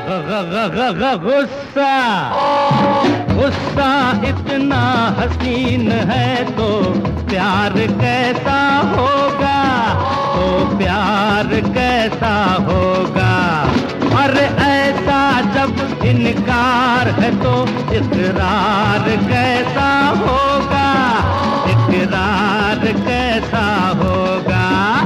गुस्सा गुस्सा इतना हसीन है तो प्यार कैसा होगा, तो प्यार कैसा होगा। अरे ऐसा जब इनकार है तो इकरार कैसा होगा, इकरार कैसा होगा।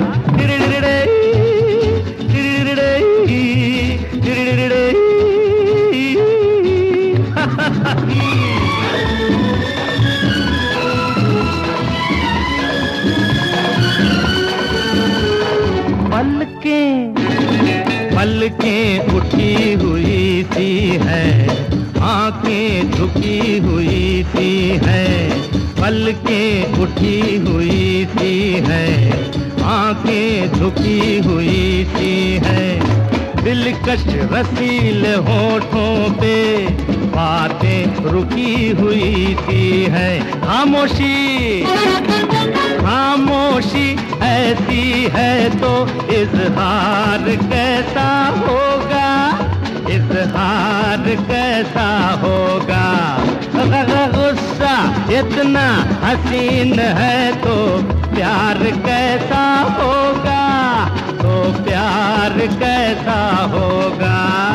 पलकें उठी हुई सी है, आंखें झुकी हुई सी है। पलकें उठी हुई सी है, आंखें झुकी हुई सी है। दिलकश रसीले होठों पे बातें रुकी हुई सी है। खामोशी खामोशी ऐसी है तो इजहार कैसा होगा, इजहार कैसा होगा। गुस्सा इतना हसीन है तो प्यार कैसा होगा, तो प्यार कैसा होगा।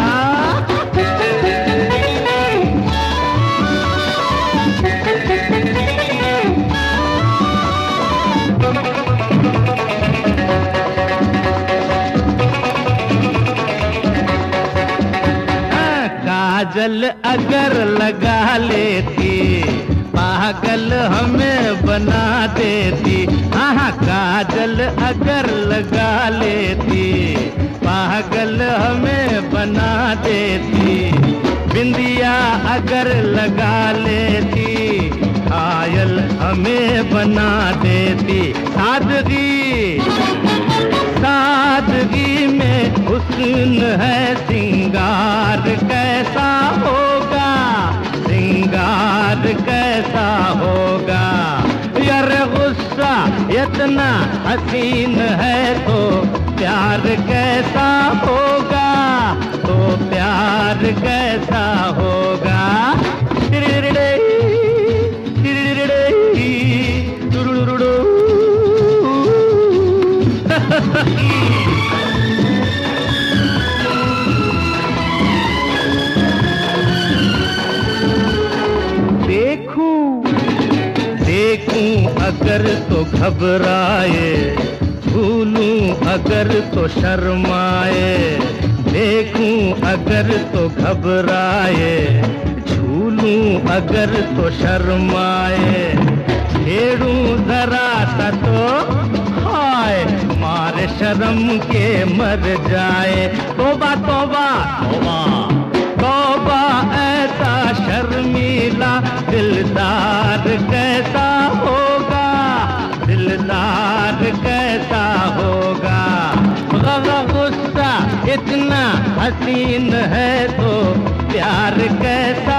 काजल अगर लगा लेती पागल हमें बना देती। हाँ काजल अगर लगा लेती पागल हमें बना देती। बिंदिया अगर लगा लेती घायल हमें बना देती। सादगी सादगी में हुस्न है, सिंगार कैसा होगा, सिंगार कैसा होगा। यार गुस्सा इतना हसीन है तो प्यार कैसा होगा, तो प्यार कैसा होगा। देखूं अगर तो घबराए, भूलूं अगर तो शर्माए। देखूं अगर तो घबराए, झूलूं अगर तो शर्माए। छेड़ूं जरा सा तो हाय मारे शर्म के मर जाए। तौबा तौबा तौबा तौबा ऐसा शर्मीला दिलदार कैसा होगा, दिलदार कैसा होगा। गुस्सा इतना हसीन है तो प्यार कैसा